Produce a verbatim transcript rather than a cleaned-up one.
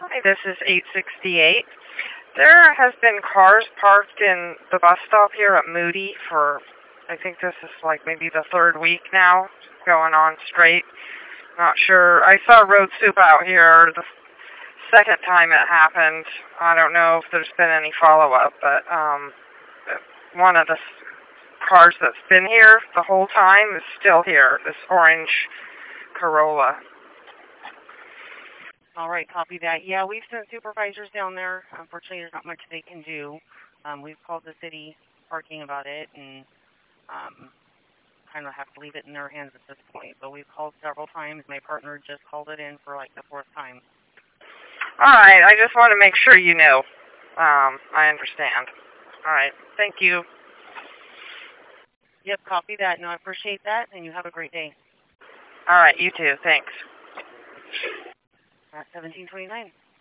Hi, this is eight sixty-eight. There has been cars parked in the bus stop here at Moody for, I think this is like maybe the third week now, going on straight. Not sure. I saw Road Soup out here the second time it happened. I don't know if there's been any follow-up, but um, one of the cars that's been here the whole time is still here, this orange Corolla. All right, copy that. Yeah, we've sent supervisors down there. Unfortunately, there's not much they can do. Um, we've called the city parking about it, and um, kind of have to leave it in their hands at this point. But we've called several times. My partner just called it in for like the fourth time. All right, I just want to make sure you know. Um, I understand. All right, thank you. Yep, copy that. No, I appreciate that, and you have a great day. All right, you too. Thanks. At seventeen twenty-nine.